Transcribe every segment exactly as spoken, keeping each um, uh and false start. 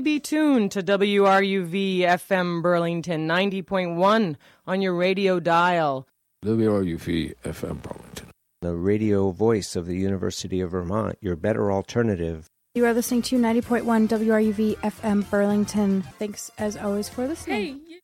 be tuned to W R U V F M Burlington ninety point one on your radio dial. W R U V F M Burlington, the radio voice of the University of Vermont, your better alternative. You are listening to ninety point one W R U V F M Burlington. Thanks, as always, for listening. Hey.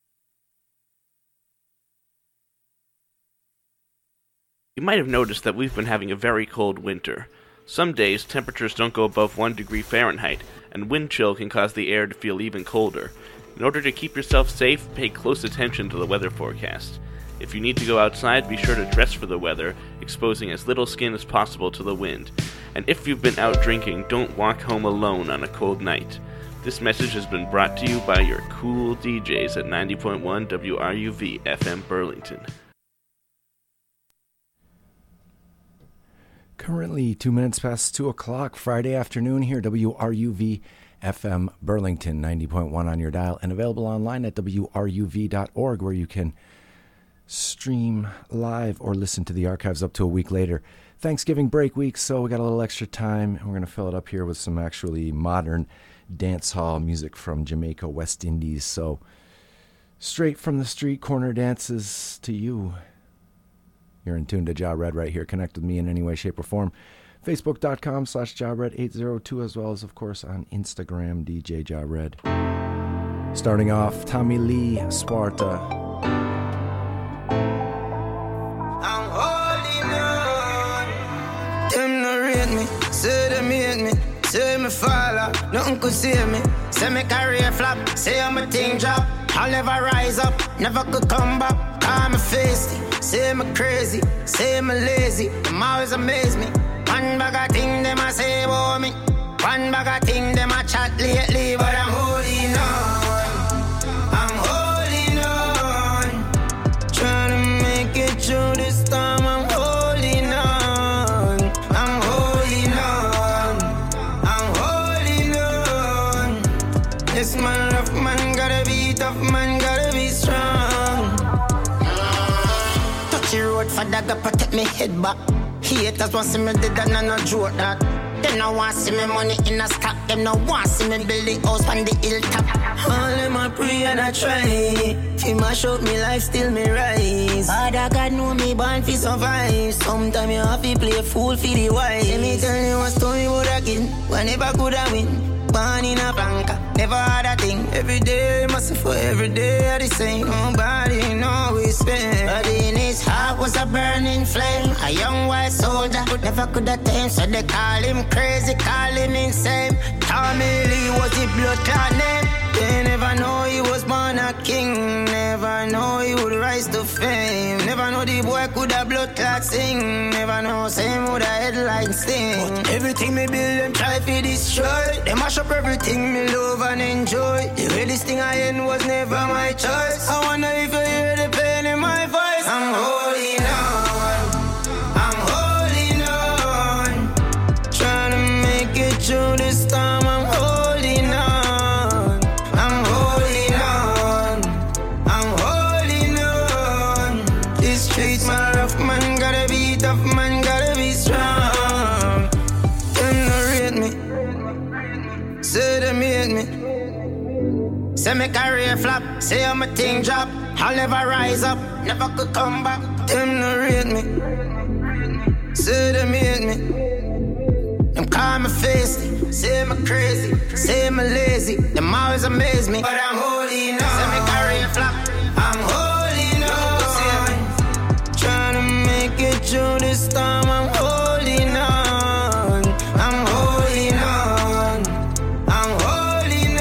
You might have noticed that we've been having a very cold winter. Some days, temperatures don't go above one degree Fahrenheit, and wind chill can cause the air to feel even colder. In order to keep yourself safe, pay close attention to the weather forecast. If you need to go outside, be sure to dress for the weather, exposing as little skin as possible to the wind. And if you've been out drinking, don't walk home alone on a cold night. This message has been brought to you by your cool D Js at ninety point one W R U V F M Burlington. Currently, two minutes past two o'clock, Friday afternoon here, W R U V F M Burlington, ninety point one on your dial, and available online at W R U V dot org, where you can stream live or listen to the archives up to a week later. Thanksgiving break week, so we got a little extra time, and we're going to fill it up here with some actually modern dance hall music from Jamaica, West Indies. So straight from the street corner dances to you. You're in tune to Ja Red right here. Connect with me in any way, shape, or form. Facebook.com slash Ja Red eight oh two, as well as, of course, on Instagram, D J Ja Red. Starting off, Tommy Lee, Sparta. I'm holding on. Them no rate me, say them hate me, say me fall out, nothing could save me. Say me career flop, say I'm a thing drop. I'll never rise up, never could come back. Call me feisty, say me crazy, say me lazy. Them always amaze me. One bag of thing them a say about me. One bag of thing them a chat lately, but I'm holding on. I'm holding on. Trying to make it through this time. I'm holding on. I'm holding on. I'm holding on. This man love man gotta be tough, man gotta be strong. Touchy road for dagger protect me head back. Haters want see me dead and I no joke that. Them no want see me money in a stock. Them no want see me build the house on the hilltop. All them a pray and I try. Fi mash up me life, still me rise. Father God know me born fi survive. Sometime you have to play fool fi the wise. Let me tell you a story about a kid who never could have win. Born in a banker, never had a thing. Every day must suffer, every day are the same. Nobody know we spend. But in his heart was a burning flame. A young white soldier, but never could attain. So they call him crazy, call him insane. Tommy Lee was the blood clot name. They never know he was born a king. Never know he would rise to fame. Never know the boy could have blood clot sing. Never know same would a headline sting. But everything me build them try to destroy. They mash up everything me love and enjoy. The realest thing I end was never my choice. I wonder if you hear the pain in my voice. I'm holding on. I'm holding on. Trying to make it through this time. I'm holding on. I'm holding on. I'm holding on. This street's my rough man. Gotta be tough man. Gotta be strong. Them no rate me. Say them hate me. Say me career flop. Say I'm a thing drop. I'll never rise up. Never could come back. Them no rate me. Say them hate me. Them call me feisty. Say me crazy. Say me lazy. Them always amaze me. But I'm holding on. Say me career flop. I'm holding on. Trying to make it through this time. I'm holding on. I'm holding on. I'm holding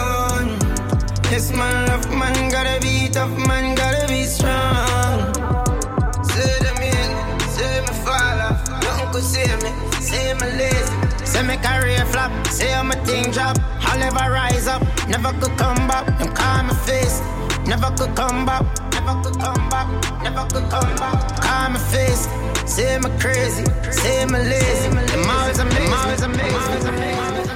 on. This man love man gotta be tough, man gotta be strong. Say them in, say me fall off, nothing could save me. Say me lazy, say me career flop, say I'm a thing drop. I'll never rise up, never could come back. Them call me face, never could come back. Never could come back, never could come back. Call me face, say me crazy, say me lazy. Them always amazing, them always amazing.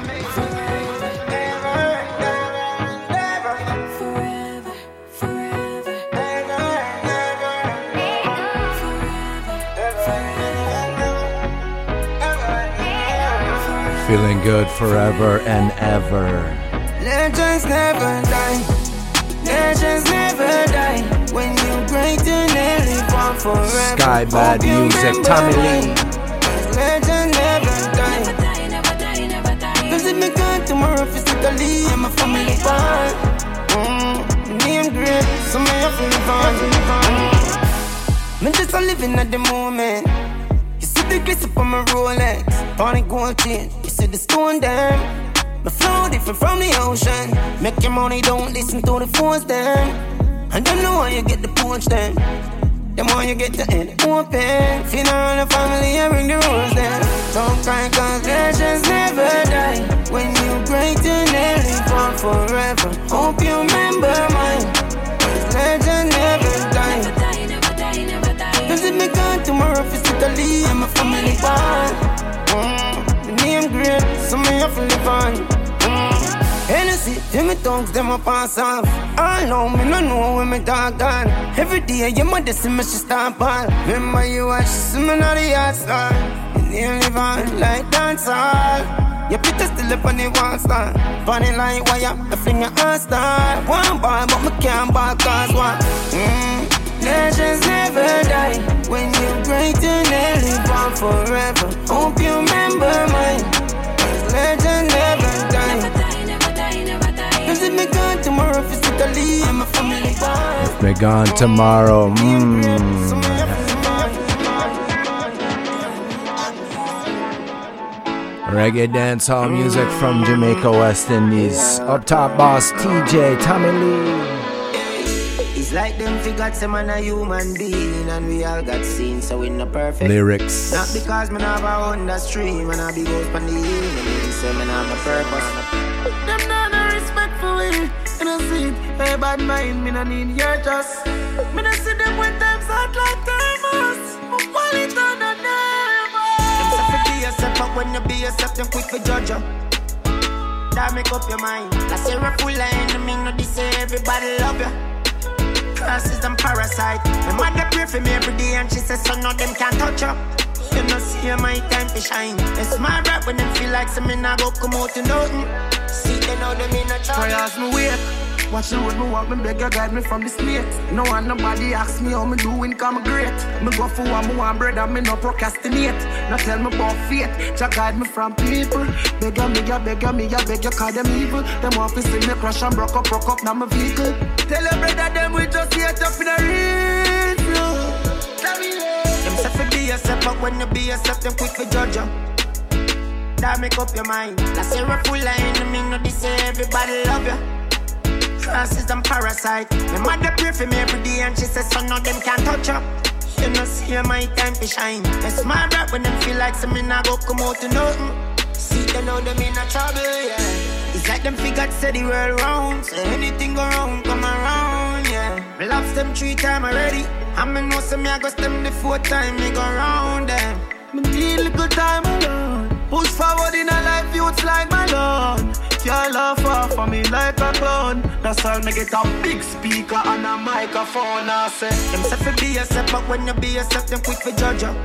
Feeling good forever and ever. legends never die. Legends never die. When you're great, you live on forever. Sky Bad Music, Tommy Lee. Legends never die. Cause if me gone tomorrow physically, I'm a family bond. Mm, me I'm great, so me have to live on. Mm. Me just a living at the moment. You see the glitter from my Rolex, on the gold chain. You see the stone them. My flow different from the ocean. Make your money, don't listen to the phones them. And don't know how you get the punch them. The more you get the end open. Feel on the family, I bring the rules then. Don't cry cause legends never die. When you great, you live on forever. Hope you remember mine. Cause legends never die. Cause if me gone tomorrow physically, I'm a family bond. Mm, the name great, so me have to live on. Mm. Hennessy, tell me tongues, them a pass off. I know me no know when me dog gone. Every day you mother see me, she start ball. Remember you watch, see me not the yard star. You nearly live on like dance hall. Your picture still up on the wall star. Funny like wire, the finger on star. One ball, but me can't ball cause what? Mm. Legends never die. When you great, you live on forever. Hope you remember mine. Cause legends never die. Cause if me gone tomorrow physically, I'm a family bond. If me gone tomorrow, mmm. Reggae dancehall music from Jamaica, West Indies. Up top boss T J, Tommy Lee. It's like them figures say man a human being and we all got seen, so we no perfect. Lyrics. Not because man have a Honda stream and I be goes pan the hill, me say man have a purpose. Them not no respect for it, and I see it. Hey bad mind, me no need your trust. Me no see them when times hot like thermos. I want it on the nervous. Them say fi be yourself, but when you be yourself, them quick for judge you. That make up your mind. Last year a full of enemy, no this say everybody love you. Crosses and parasite. My mother pray for me every day and she says son of them can't touch her. You know see my time to shine. It's my rap when them feel like some me not go come out to nothing. See they know them in a trouble. Try ask me wait. Watch the road me walk, me beg you guide me from the snake. No one nobody ask me how me doing, cause me great. Me go for what me want, brother, me no procrastinate. Not tell me about fate, just guide me from people. Beg you, me ya, beg you, me ya, beg you, cause them evil. Them want to see me crash and broke up, broke up, now my vehicle. Tell your brother them we just here tough in a real flow. Them say fi be yourself, but when you be yourself, them quick for judge you. That make up your mind. Last year a full of enemy, no this say everybody love you. Crosses and parasite. My mother pray for me every day and she says son of them can't touch her. You know see my time to shine. It's my rap when them feel like some me not go come out to nothing. See they know them in a trouble, yeah. It's like them figures say the world round. So anything go wrong, come around, yeah. I lost them three times already. I me know some me I go them the fourth time me go round them. Me need a good time alone. Push forward in a life, youths like my lawn. Can't laugh off for me like a clown. That's all me get a big speaker and a microphone. I say them say fi be yourself, but when you be yourself, them quick for judge you.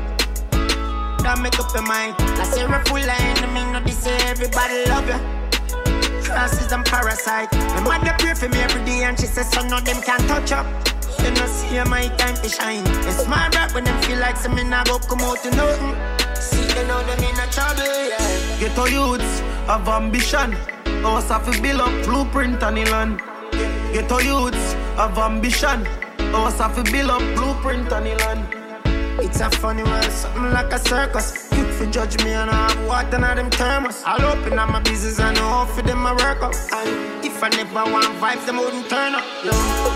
That make up your mind. Last year a full of enemy, no this say everybody love you. Crosses and parasite. My mother pray for me every day and she says son of them can't touch up. You know see my time to shine. It's my rap when them feel like some me not go come out to nothing. See they know them in a trouble, yeah. Get to youths have ambition. Us have to build up blueprint on the land. Get to youths have ambition. Us have to build up blueprint on the land. It's a funny world, something like a circus. Quick for judge me and I have water in them thermos. I'll open up my business and know how for them I work up. And if I never want vibes, them wouldn't turn up. Yo.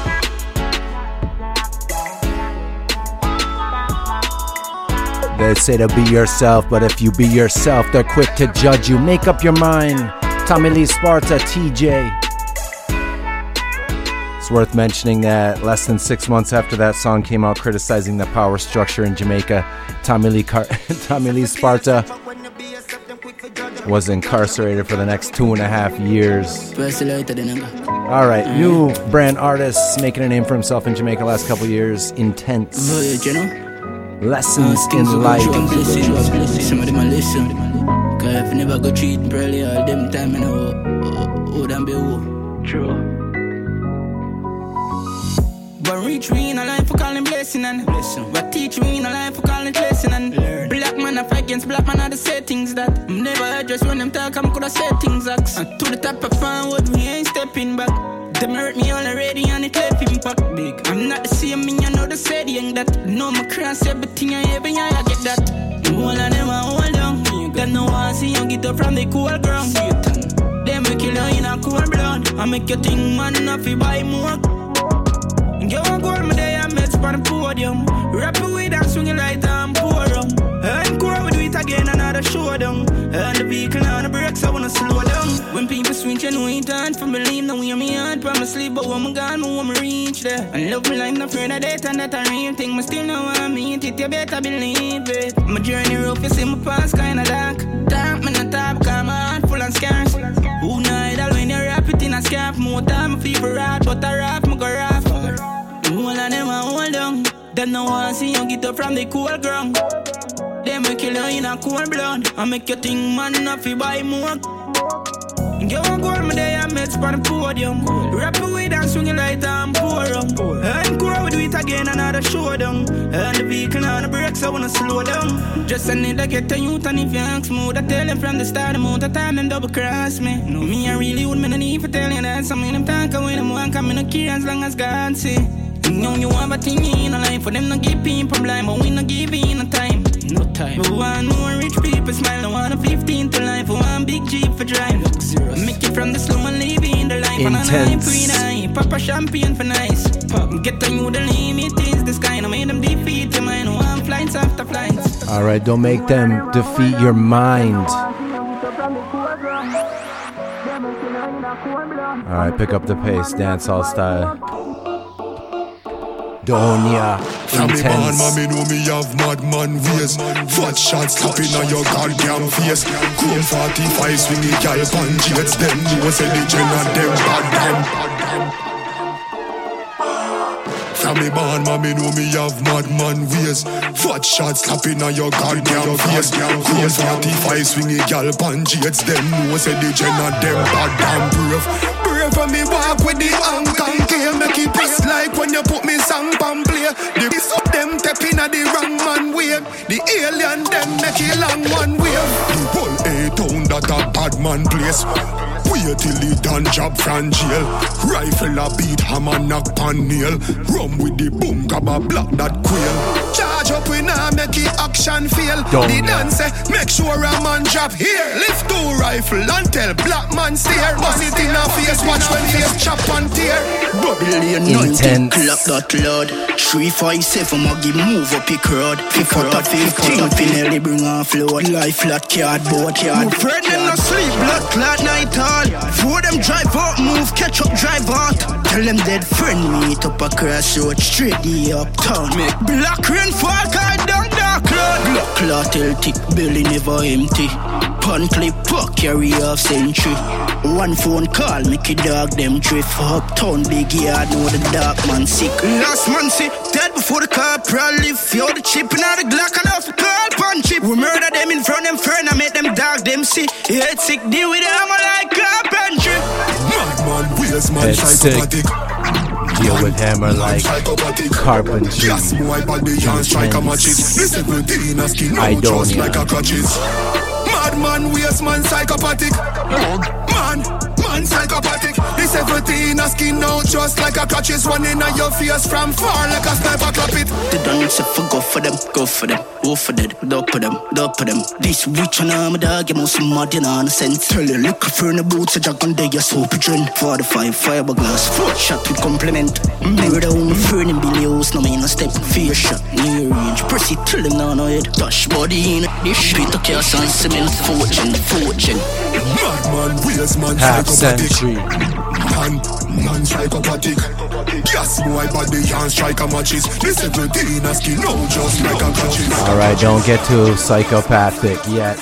They say to be yourself, but if you be yourself, they're quick to judge you. Make up your mind. Tommy Lee Sparta, T J. It's worth mentioning that less than six months after that song came out criticizing the power structure in Jamaica, Tommy Lee, Car- Tommy Lee Sparta was incarcerated for the next two and a half years. All right, new brand artists making a name for himself in Jamaica last couple years. Intense. Lessons in life. life, never go treat probably all them time, you know. Oh, damn be who. True. But reach me in a life for calling blessing and blessing. But teach me in a life for calling blessing and learn. Black man I fight against black man are the settings that I'm never heard just when them talk I'm coulda said things axe. And to the top of forward we ain't stepping back. Them hurt me already and it left impact big. I'm not the same me, I know the saying that. No my cross everything I ever yeah, I get that. All of them are hold on. Got no one see you get up from the cool ground. Them we kill you in a cool blood. I make you think man enough you buy more. You want gold me there and mess on the podium. Rap away and swing it right and pour them. And go we do it again another show them. And the vehicle on the brakes I wanna slow down. When people switch you know it ain't for believe. Now we me heart promise sleep but when I'm gone I want me reach there. And love me like no friend of that and that a real thing. Me still know I mean it you better believe it. My journey rough you see my past kinda dark. Dark me not top cause my heart full and scarce. Who know idle when you rap it in a scarf. More time I feel for rat but I rap me go rap. All of them are hold on. Them no one see you get up from the cool ground. Them will kill you in a cool blood. I make you think man enough you buy more. You want gold me there and mess on the podium. Rap away and swing it right and pour them. And go we do it again another show them. And the vehicle on the brakes I wanna slow down. Just I need to get to youth and if you ask me I tell them from the start the amount of time them double cross me. No me I really would me no need for telling you that. Some of them talk away them want come in no care as long as God see. You know you have a thing in a life for them no give people blind, but we no give in a time. No time. We want more rich people smile. I want a fifteen to life. We want big Jeep for drive. Make it from the slum and live in the life. Intense. And a queen eye. Papa champagne for nice. Pop. Get on you the limit is the sky. I made them defeat your mind. One flights after flights. All right, don't make them defeat your mind. All right, pick up the pace, dancehall style. Donia, intense. Man, mommy know me have madman ways. Fat shots slapping on your goddamn face. Chrome forty-five swinging girl punches. Them know say the gen and them bad damn. Family man, mommy know me have madman ways. Fat shots slapping on your goddamn face. Chrome forty-five swinging girl punches. Them know say the gen and them bad damn. Brave, brave for me walk with the anchor. Make it press like when you put me song pan play. The piece of them tapping at the wrong man wave. The alien them make it long one wave. The whole A-town that a bad man place. Wait till he done job from jail. Rifle a beat, hammer knock pan nail. Rum with the boom, grab a block that quail. Charge up we now make it action fail. The dance make sure a man drop here. Lift two rifle and tell black man stare. Bust it in a face, watch when face chop and tear. Intense. Clock that loud. Three five seven Maggie move up your crowd. Pick up a fifteen finally bring off load. Life flat cardboard yard. Friend them no sleep, blood clot night all. For them drive out, move, catch up, drive out. Tell them dead friend meet up a crossroad. Straight the uptown. Make black rain fall, card down dark cloud. Block clot till thick, belly never empty. Pun clip fuck, carry off century. One phone call, make a dog them drift. Uptown big yard, know the dark man sick. Last man sick, dead before the car probably feel the chip and all the Glock and off the call punch chip. We murder them in front of them friend, I make them dog them see. Head sick, deal with them like carpentry. Madman, wheels man, psychopathic. Deal with hammer like carpentry. Yes, my body and strike a matches. This seventeen a skin I out don't just yeah. like a crutches. Madman, waste man, psychopathic. Man, man, psychopathic. This seventeen a skin out just like a crutches. One in your face from far like a sniper clap it. They don't say for go for them, go for them, go for them, don't put them, don't put them. This rich and I'm a dog, you must mad, you know, in a sense. Tell you, look for in the boots, a jack on day, you're so pigeon. forty-five fiberglass, four shot with compliment. Murder on the friend in Billy House, no mean a step. Fear shot, near range, press it till him down, no head. Dash body in it, this Peter Cass and cement, fortune, fortune. Madman, wheels man, Half psychopathic. century. Man, man, psychopathic. Yes, my body and strike a matches. This seventeen a skin out just like a crutches. All right, don't get too psychopathic yet.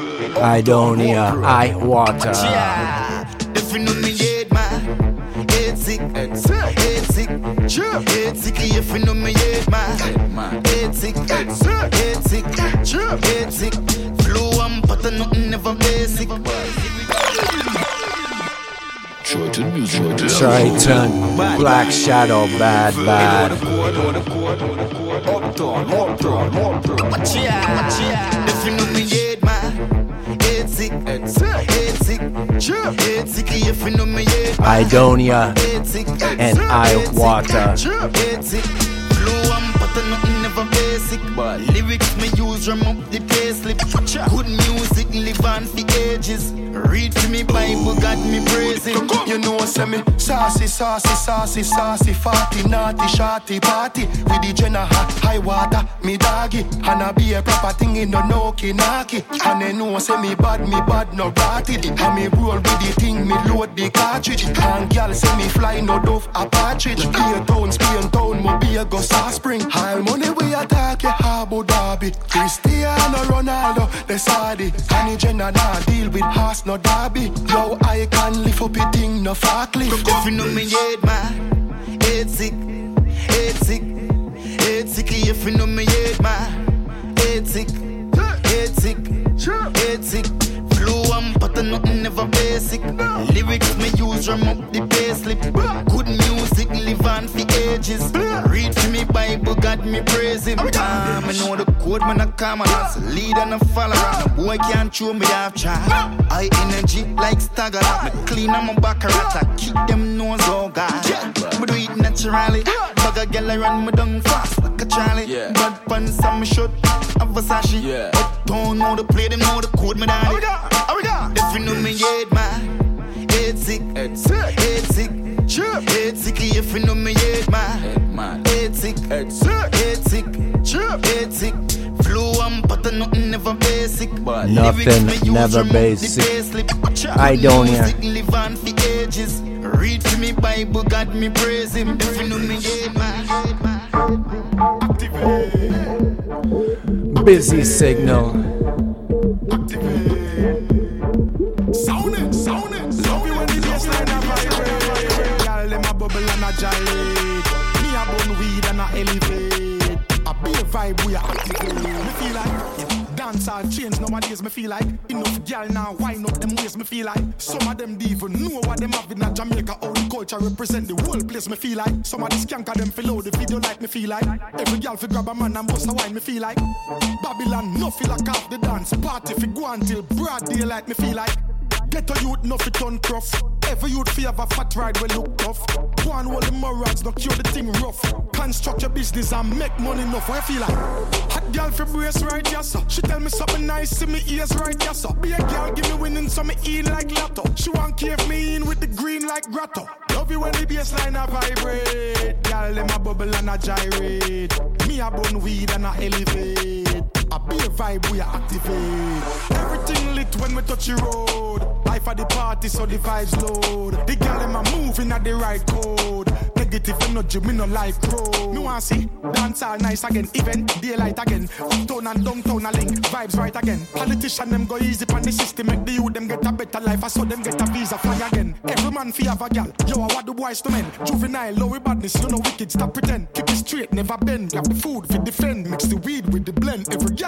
I don't hear I water. If you know me yet, man, Head sick if you know me head man. Head sick, head sick, head sick. Flow and pattern nothing never basic. Triton, Black Shadow, bad, bad. If you know me head man, head sick, head sick, head sick. If you know me head man, Idonia and Iwater. Head sick, flow and pattern nothing never basic. Lyrics me use drum up the payslip. Good music live on for ages. Read for me Bible, God me praising. You know, say me saucy, saucy, saucy, saucy, fatty, naughty, shorty, party. With the Jenna hot, high water, me doggy. And I be a proper thing in the Noki Naki. And they know, say me bad, me bad, no ratty. And me roll with the thing, me load the cartridge. And girl say me fly, no dove, a partridge. Be a town, Spain town, mo be a go South Spring. High money we attack, ya Abu Dhabi. Cristiano Ronaldo, the Saudi. And the Jenna nah deal with horse, no derby. Yo, I can lift up a thing, no fakely. If you know me head man, head sick, head sick, head sick. If you know me head man, head sick, head sick, head sick. Flow and pattern nothing never basic. Lyrics me use drum up the payslip. Good music live on for ages. Read for me Bible, God me praise him. Ah, me know the code man a come and lead and a follower. No boy can't show me half try. High energy like stagger. Me clean on my back rat. I keep them nose oh God. Me do it naturally. Bag a girl I run me down fast like a Charlie. Bad pants and me short a Versace. But don't know the play, them know the code me daddy. If you know me head man, head sick, head sick, head sick, head sick. If you know me head man, head sick, head sick, head sick, head sick. Flow and pattern nothing never basic. Nothing never basic. Idonia. Live on for ages. Read for me Bible, God me praise him. If you know me head man, Busy Signal. Sound it, sound it. Love you when the bassline a vibrate. Girl, them a bubble and a gyrate. Me a bun weed and a elevate. A beer vibe we a activate. Me feel like dance all change nowadays. Me feel like enough girl now wind up them ways. Me feel like some of them don't even know what them have in a Jamaica. How the culture represent the whole place. Me feel like some of the skanker them feel out the video like me feel like every girl fi grab a man and bust a wine. Me feel like Babylon no feel like half the dance party fi go until broad daylight. Me feel like get a youth no fit on tough. Every youth fi have a fat ride will look tough. Go and hold the morals, no cure the thing rough. Construct your business and make money enough. What you feel like? Hot girl fi brace right, yes sir. She tell me something nice, see me ears right, yes sir. Be a girl, give me winning, so me in like lotto. She want cave me in with the green like grotto. Love you when the bassline a vibrate. Girl, them a bubble and a gyrate. Me a bun weed and a elevate. A beer vibe we a activate. Everything lit when we touch the road. Life at the party so the vibes load. The girl them a moving at the right code. Negative energy me no like pro. Me want see dance all nice again. Event daylight again. Uptown and downtown a link. Vibes right again. Politician them go easy pan the system. Make the youth them get a better life. I saw them get a visa fly again. Every man fi have a gal. Yo I want the boys to men. Juvenile low badness. You know wicked stop pretend. Keep it straight never bend. Grab the food fi defend. Mix the weed with the blend. Every gal